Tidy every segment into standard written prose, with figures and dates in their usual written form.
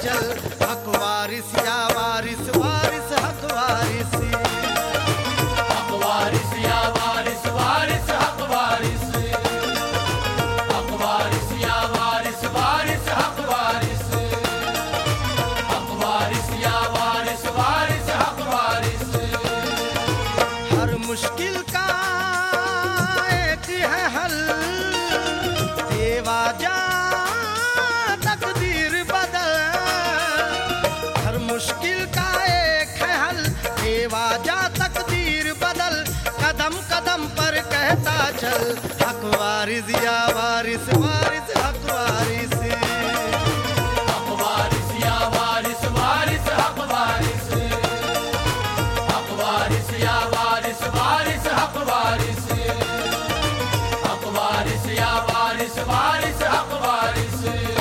चल, हक वारिस या वारिस वारिस हक वारिस। हक वारिस या वारिस वारिस हक वारिस। हक वारिस या वारिस वारिस हक वारिस। हक वारिस या वारिस वारिस हक वारिस। हर मुश्किल का एक है हल, देवा जा तकदीर बदल। हर मुश्किल का एक है हल, देवा जा तकदीर बदल। कदम कदम पर कहता चल, हक वारिस या वारिस वारिस हक वारिस। हक वारिस या वारिस वारिस हक वारिस। हक वारिस या वारिस वारिस हक वारिस। हक वारिस या वारिस वारिस हक वारिस।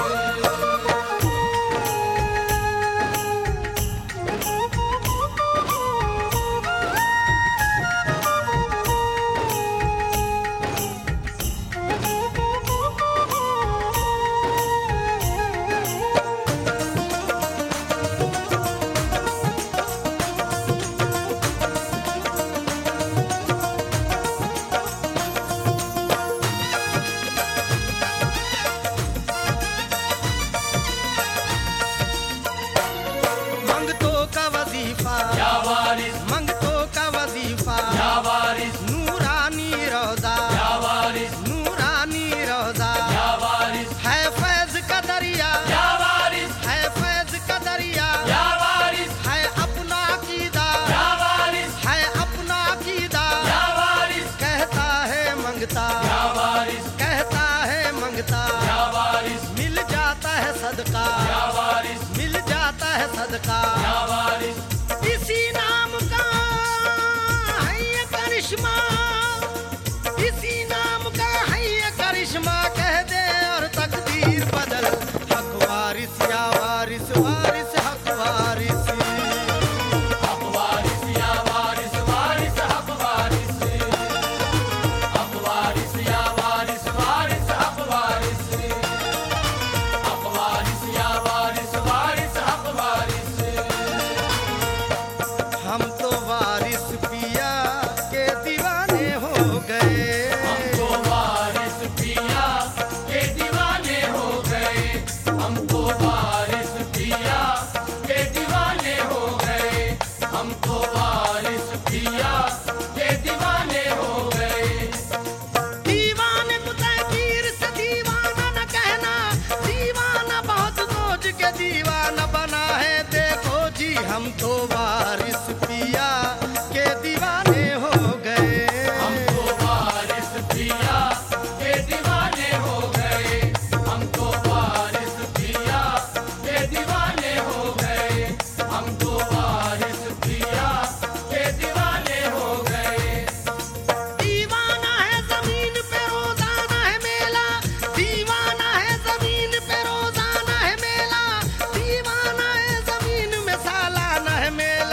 मंगतों का वजीफा, या वारिस मंगतों का वजीफा, या वारिस नूरानी रोजा, या वारिस नूरानी रोजा। या वारिस है फैज का दरिया, या वारिस है फैज का दरिया। या वारिस है अपना कीदा, या वारिस है अपना कीदा। या वारिस कहता है मंगता, या वारिस कहता है मंगता। या वारिस मिल जाता है सदका, या वारिस मिल जाता है सदका। या वारिस इसी नाम का है ये करिश्मा, इसी नाम का है ये करिश्मा। कह दे और तकदीर बदल, हक वारिस या वारिस वारिस हक वारिस। हक वारिस या वारिस वारिस हक वारिस। हक वारिस या वारिस वारिस हक वारिस। हक वारिस या वारिस वारिस हक वारिस। हम तो वारिस पिया के दीवाने हो गए। हमको वारिस पिया के दीवाने हो गए। हमको वारिस पिया के दीवाने हो गए। हमको वारिस पिया के दीवाने हो गए। दीवाने को तकदीर से दीवाना न कहना, दीवाना बहुत सोच के दीवाना बना है। देखो जी हम तो वारिस पिया के दीवाने हो गए। हमको वारिस पिया के दीवाने हो गए। हमको वारिस पिया के दीवाने हो गए। हमको वारिस पिया के दीवाने हो गए। दीवाना है जमीन पे रोजाना है मेला, दीवाना है जमीन पे रोजाना है मेला। दीवाना है जमीन में सालाना है मेला।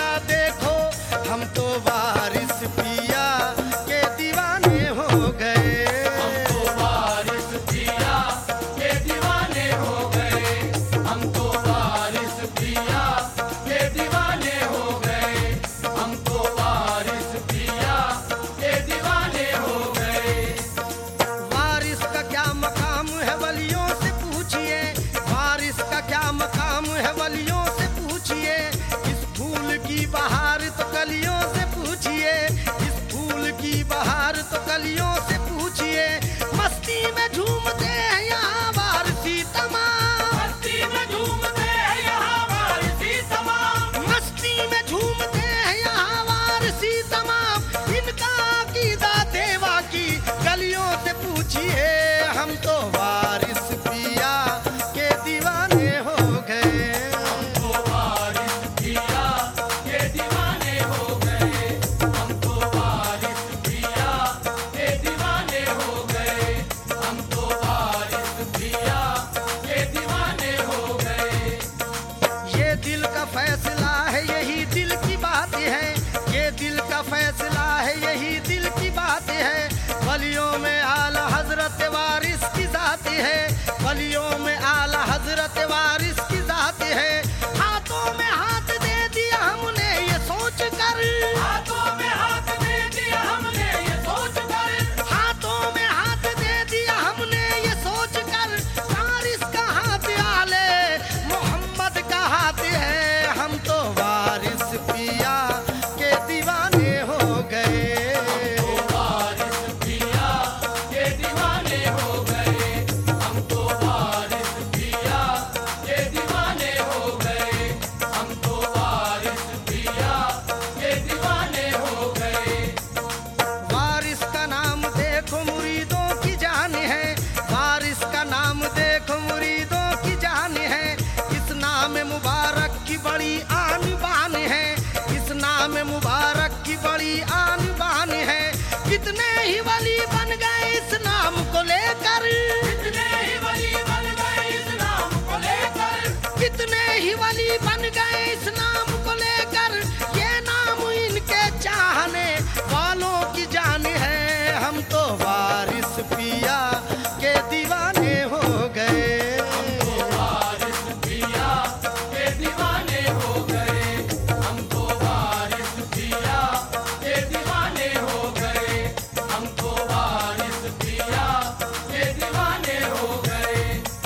मुबारक की बड़ी आन बान है, इस नाम मुबारक की बड़ी आन बान है। कितने ही वली बन गए इस नाम को लेकर, कितने ही वली बन गए इस नाम को लेकर, कितने ही वली बन गए इस नाम को लेकर। ये नाम इनके चाहने वालों की जान है। हम तो वारिस पिया के दीवाने हो गए। हमको वारिस पिया के दीवाने हो गए, हमको वारिस पिया के दीवाने हो गए, हमको वारिस पिया के दीवाने हो गए।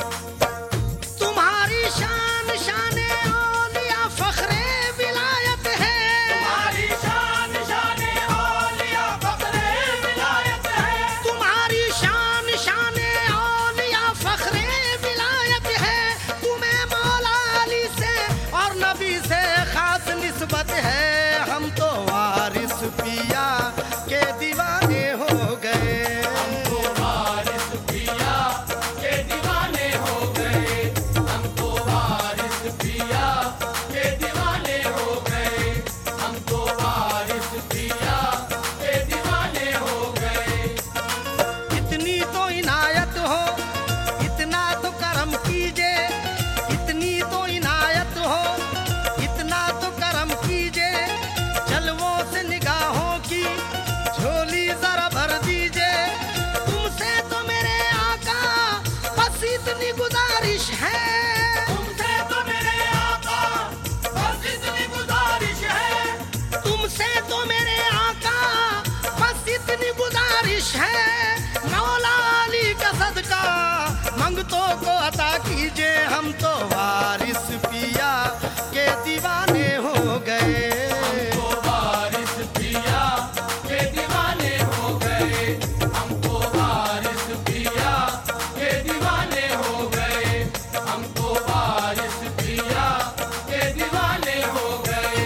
तुम्हारी शान शाने औलिया फखरे विलायत है, तुम्हारी शान शाने औलिया फखरे विलायत है, तुम्हारी शान शाने औलिया फखरे विलायत है। तुम्हें मौला अली से और नबी से खास निस्बत है। हम तो वारिस पिया के दीवाने हो गए। हमको वारिस पिया के दीवाने हो गए, हमको वारिस पिया के दीवाने हो गए, हमको वारिस पिया के दीवाने हो गए। इतनी तो इनायत हो, इतना तो करम कीजिए, इतनी तो इनायत हो, इतना तो करम कीजिए। जलवों से निगाहों की झोली जरा भर दीजिए। तुमसे तो मेरे आका बस इतनी गुजारिश है, तुमसे तो मेरे आका बस इतनी गुजारिश है, तुमसे तो मेरे आका बस इतनी गुजारिश है। मौला अली का सदका मंगतों को अता कीजिए। हम तो वारिस पिया के दीवाने हो गए। हमको वारिस पिया के दीवाने हो गए, हमको वारिस पिया के दीवाने हो गए, हमको वारिस पिया के दीवाने हो गए।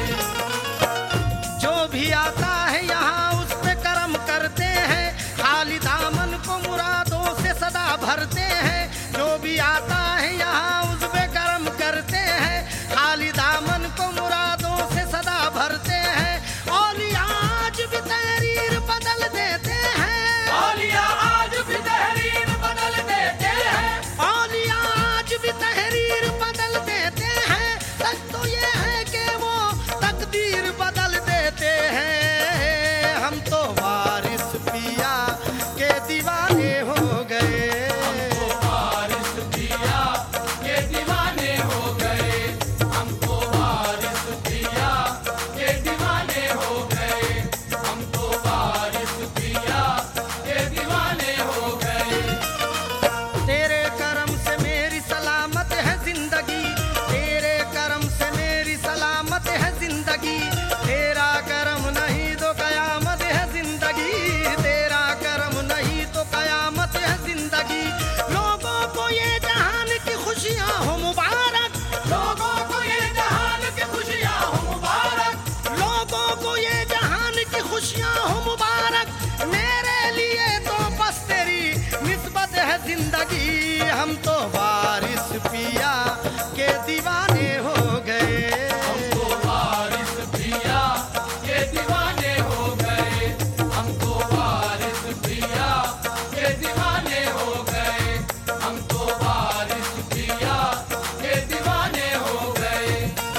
जो भी आता है यहाँ उस पे करम करते हैं, खाली दामन को मुरादों से सदा भरते हैं। जो भी आता है यहाँ उस पे करम करते हैं, खाली दामन को मुरादों से सदा भरते हैं। औलिया आज भी तहरीर बदल देते हैं, औलिया आज भी तहरीर बदल देते हैं, औलिया आज भी तहरीर बदल देते हैं। सच तो ये है कि वो तकदीर बदल देते हैं। हम तो वारिस पिया के दीवाने हो गए। हमको वारिस पिया के दीवाने हो गए, हमको वारिस पिया के दीवाने हो गए, हमको वारिस पिया के दीवाने हो गए। तेरे करम से मेरी सलामत है जिंदगी, तेरे करम से मेरी सलामत है जिंदगी। तेरा करम नहीं तो कयामत है जिंदगी, तेरा करम नहीं तो कयामत है जिंदगी। लोगों को ये जहान की खुशियाँ हो मुबारक, लोगों को ये जहान की खुशियाँ हो मुबारक, लोगों को ये जहान की खुशियाँ हो मुबारक। मेरे लिए तो बस तेरी निस्बत है जिंदगी। हम तो वारिस पिया के दीवाने हो गए। हमको वारिस पिया के दीवाने हो गए, हमको वारिस पिया के दीवाने हो गए, हमको वारिस पिया के दीवाने हो गए।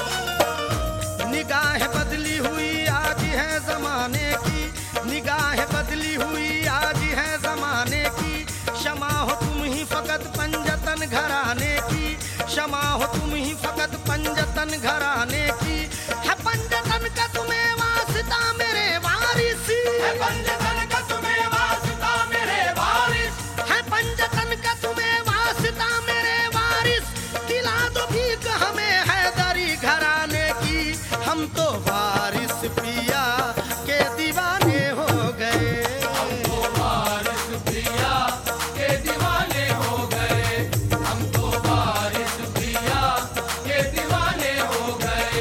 निगाह बदली हुई आज है जमाने की, निगाह बदली हुई आज है जमाने की। क्षमा हो तुम ही फकत पंजतन घराने की, क्षमा हो तुम ही फकत पंजतन घराने की। है पंजतन का तुम्हें वास्ता मेरे वारिस, है पंजतन का तुम्हें वास्ता मेरे वारिस, है पंजतन का तुम्हें वास्ता मेरे वारिस। दिला दो भीख हमें हैदरी घराने की। हम तो वारिस पिया के दीवाने हो गए। हमको वारिस पिया के दीवाने हो गए, हमको वारिस पिया के दीवाने हो गए,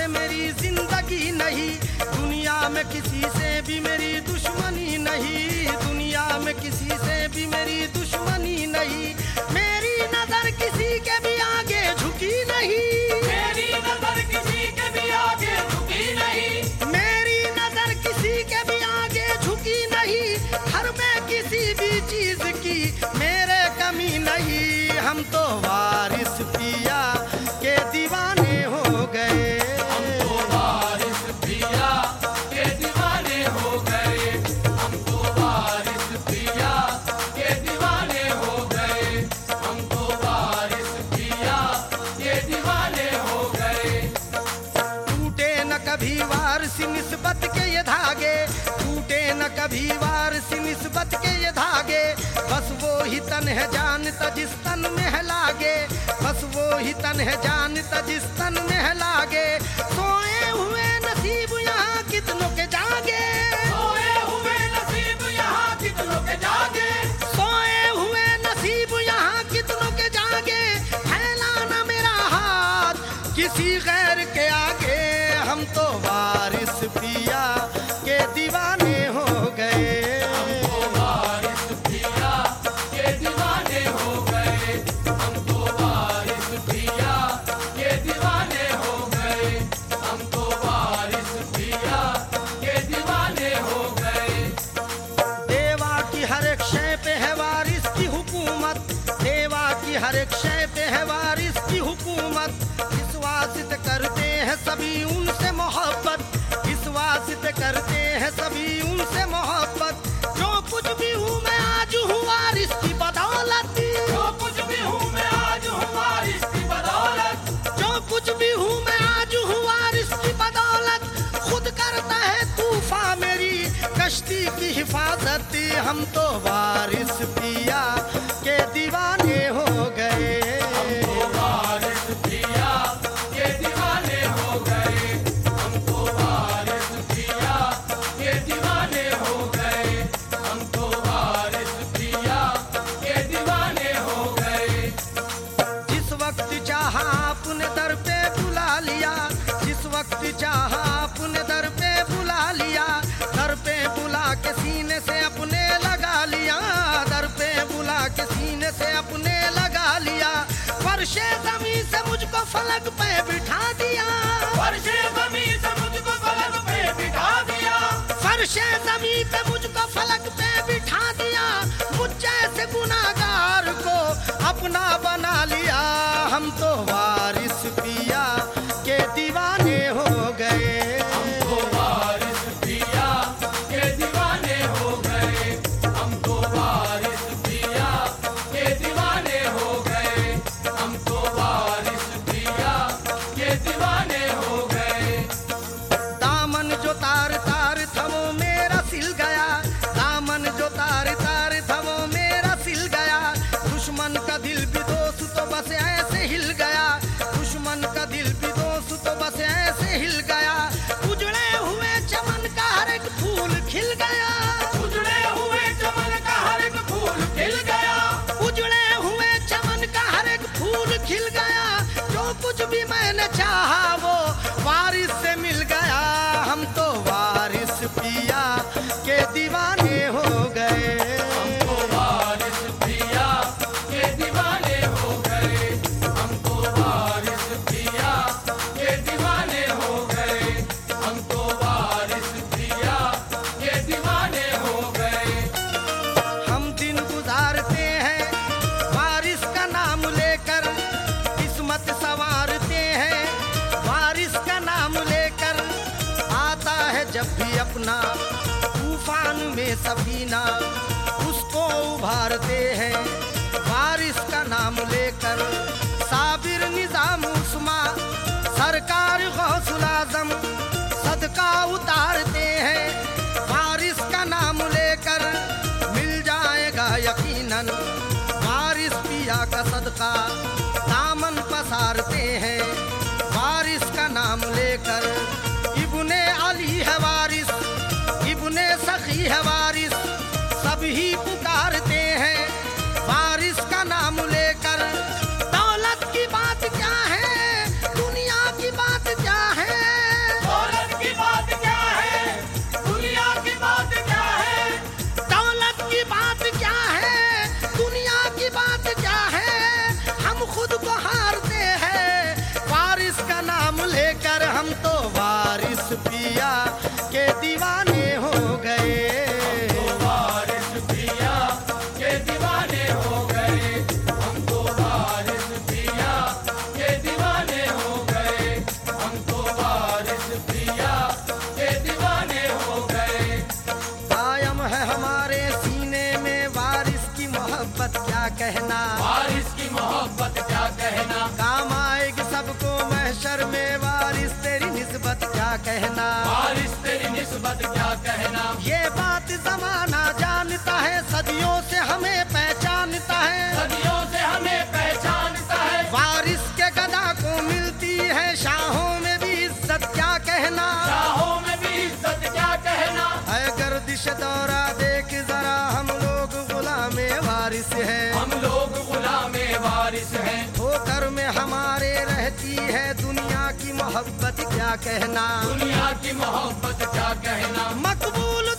मेरी जिंदगी नहीं, दुनिया में किसी से भी मेरी दुश्मनी नहीं, दुनिया में किसी से भी मेरी दुश्मनी नहीं, मेरी नजर किसी के भी आगे झुकी नहीं, मेरी नजर किसी के भी आगे झुकी नहीं, मेरी नजर किसी के भी आगे झुकी नहीं, हर में किसी भी चीज की मेरे कमी नहीं, हम तो वारिस पिया के दीवाने हो गए, हमको वारिस पिया के दीवाने हो गए, हमको वारिस पिया के दीवाने हो गए, हमको वारिस पिया के दीवाने हो गए। टूटे न कभी वारिस निस्बत के ये धागे, टूटे न कभी वारिस निस्बत के ये धागे, बस वो ही तन है जानता जिस तन में है लागे, बस वो ही तन है जानता जिस तन में है लागे, सोए हुए नसीब यहाँ कितनों के जागे, सोए हुए नसीब यहाँ कितनों के जागे, सोए हुए नसीब यहाँ कितनों के जागे, फैलाना मेरा हाथ किसी गैर के आगे, हम तो वारिस पिया के दीवाने हो गए, हमको वारिस पिया के दीवाने हो गए, हमको वारिस पिया के दीवाने हो गए, हमको वारिस पिया के दीवाने हो गए। देवा की हर एक शय पे है वारिस की हुकूमत, देवा की हर एक शय पे है वारिस की हुकूमत, विश्वासित करते हैं सभी उनसे मोहब्बत, विश्वासित करते हैं सभी उनसे मोहब्बत, जो कुछ भी हूँ मैं आज हूँ वारिस की बदौलत, जो कुछ भी हूँ मैं आज हूँ वारिस की बदौलत, जो कुछ भी हूँ मैं आज हूँ वारिस की बदौलत, खुद करता है तूफान मेरी कश्ती की हिफाजत, हम तो वारिस पिया के दीवाने हो गए, हमको वारिस पिया के दीवाने हो गए, हमको वारिस पिया के दीवाने हो गए, हमको वारिस पिया के दीवाने हो गए। जिस वक्त चाहा अपने दर पे बुला लिया, जिस वक्त चाहा अपने दर पे बुला लिया, दर पे बुला के सीने से अपने लगा लिया, दर पे बुला के सीने से अपने लगा लिया, फर्शे ज़मीं से मुझको फलक पे बिठा दिया, फर्शे ज़मीं से मुझको फलक पे बिठा दिया, फर्शे ज़मीं पे मुझको फलक पे बिठा दिया, मुझ जैसे गुनाहगार को अपना बना लिया, हम तो वारिस पिया के दीवाने हो गए, हमको वारिस पिया के दीवाने हो गए, हमको वारिस पिया के दीवाने हो गए, हमको वारिस पिया के दीवाने हो गए। दामन जो तार तार था वो मेरा सिल गया, दामन जो तार तार था वो मेरा सिल गया, दुश्मन का दिल भी दोस्त तो बस ऐसे हिल गया, दुश्मन का दिल भी दोस्त तो बस ऐसे हिल गया, उजड़े हुए चमन का हर एक फूल खिल गया, उजड़े हुए चमन का हर एक फूल खिल गया, उजड़े हुए चमन का हर एक फूल खिल गया, जो कुछ भी मैंने चाहा वो वारिस से मिल गया, हम तो वारिस पिया के दीवाने हो गए, हमको वारिस पिया के दीवाने हो गए, हमको वारिस पिया के दीवाने हो गए, हमको वारिस पिया के दीवाने हो गए। हम दिन गुजारते हैं वारिस का नाम लेकर, किस्मत संवारते हैं वारिस का नाम लेकर, आता है जब भी अपना तूफान में सफीना, उसको उभारते हैं वारिस का नाम लेकर, साबिर निजाम उस्मा सरकार गौसुल आजम सदका उतारते हैं वारिस का नाम लेकर, मिल जाएगा यकीनन वारिस पिया का सदका, दामन पसारते हैं वारिस का नाम लेकर, इब्ने अली है वारिस, इब्ने सखी है वारिस, सभी पुकारते हैं वारिस का नाम लेकर, दौलत की बात क्या है दुनिया की बात क्या है, कहना, वारिस तेरी निस्बत क्या कहना। ये बात जमाना जानता है, सदियों से हमें पहचानता है, सदियों से हमें पहचानता है। वारिस के गदा को मिलती है शाहों में भी इज्जत क्या कहना, शाहों में भी इज्जत क्या कहना। है गर्दिश दौरा देख जरा हम लोग गुलामे वारिस है, हम लोग गुलामे वारिस हैं। ठोकर में हमारे रहती है दुनिया की मोहब्बत क्या कहना, दुनिया की मोहब्बत क्या कहना। मकबूल